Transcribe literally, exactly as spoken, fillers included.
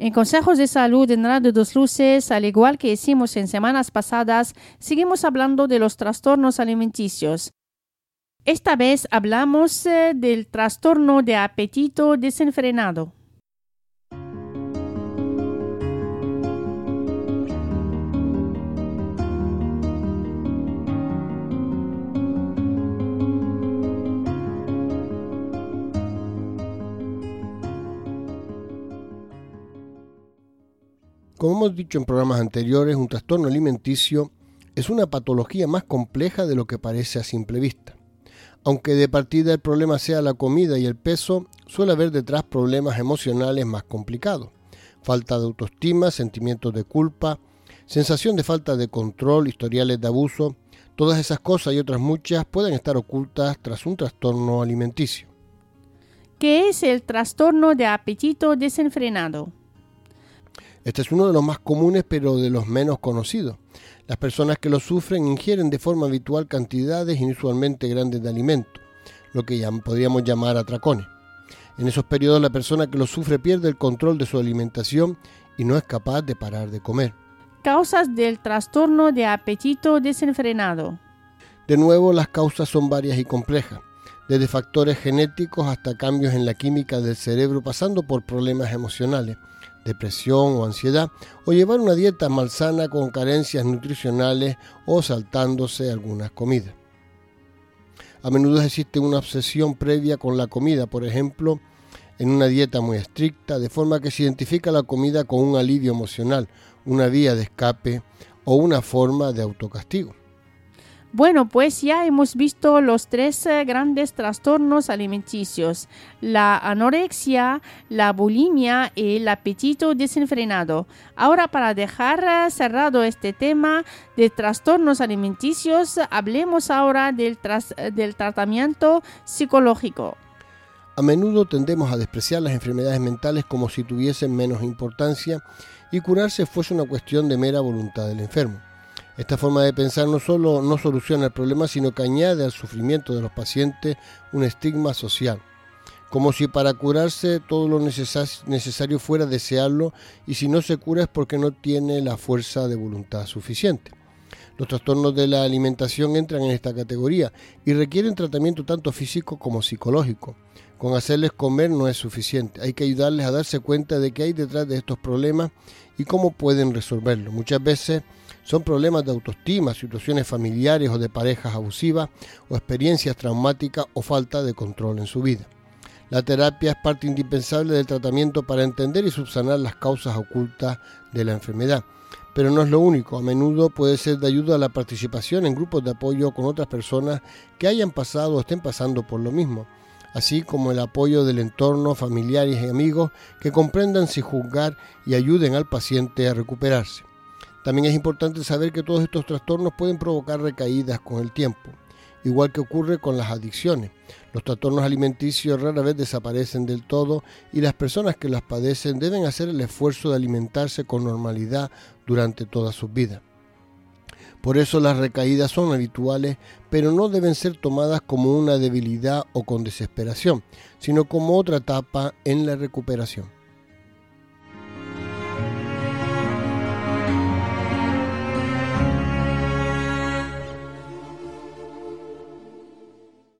En Consejos de Salud en Radio Dos Luces, al igual que hicimos en semanas pasadas, seguimos hablando de los trastornos alimenticios. Esta vez hablamos eh, del trastorno de apetito desenfrenado. Como hemos dicho en programas anteriores, un trastorno alimenticio es una patología más compleja de lo que parece a simple vista. Aunque de partida el problema sea la comida y el peso, suele haber detrás problemas emocionales más complicados. Falta de autoestima, sentimientos de culpa, sensación de falta de control, historiales de abuso. Todas esas cosas y otras muchas pueden estar ocultas tras un trastorno alimenticio. ¿Qué es el trastorno de apetito desenfrenado? Este es uno de los más comunes, pero de los menos conocidos. Las personas que lo sufren ingieren de forma habitual cantidades inusualmente grandes de alimento, lo que llam- podríamos llamar atracones. En esos periodos la persona que lo sufre pierde el control de su alimentación y no es capaz de parar de comer. Causas del trastorno de apetito desenfrenado. De nuevo, las causas son varias y complejas, desde factores genéticos hasta cambios en la química del cerebro, pasando por problemas emocionales, depresión o ansiedad, o llevar una dieta malsana con carencias nutricionales o saltándose algunas comidas. A menudo existe una obsesión previa con la comida, por ejemplo, en una dieta muy estricta, de forma que se identifica la comida con un alivio emocional, una vía de escape o una forma de autocastigo. Bueno, pues ya hemos visto los tres eh, grandes trastornos alimenticios, la anorexia, la bulimia y el apetito desenfrenado. Ahora, para dejar eh, cerrado este tema de trastornos alimenticios, hablemos ahora del, tras- del tratamiento psicológico. A menudo tendemos a despreciar las enfermedades mentales como si tuviesen menos importancia y curarse fuese una cuestión de mera voluntad del enfermo. Esta forma de pensar no solo no soluciona el problema, sino que añade al sufrimiento de los pacientes un estigma social, como si para curarse todo lo neces- necesario fuera desearlo, y si no se cura es porque no tiene la fuerza de voluntad suficiente. Los trastornos de la alimentación entran en esta categoría y requieren tratamiento tanto físico como psicológico. Con hacerles comer no es suficiente, hay que ayudarles a darse cuenta de qué hay detrás de estos problemas y cómo pueden resolverlo. Muchas veces son problemas de autoestima, situaciones familiares o de parejas abusivas, o experiencias traumáticas o falta de control en su vida. La terapia es parte indispensable del tratamiento para entender y subsanar las causas ocultas de la enfermedad. Pero no es lo único, a menudo puede ser de ayuda a la participación en grupos de apoyo con otras personas que hayan pasado o estén pasando por lo mismo, así como el apoyo del entorno, familiares y amigos que comprendan sin juzgar y ayuden al paciente a recuperarse. También es importante saber que todos estos trastornos pueden provocar recaídas con el tiempo, igual que ocurre con las adicciones. Los trastornos alimenticios rara vez desaparecen del todo y las personas que las padecen deben hacer el esfuerzo de alimentarse con normalidad durante toda su vida. Por eso las recaídas son habituales, pero no deben ser tomadas como una debilidad o con desesperación, sino como otra etapa en la recuperación.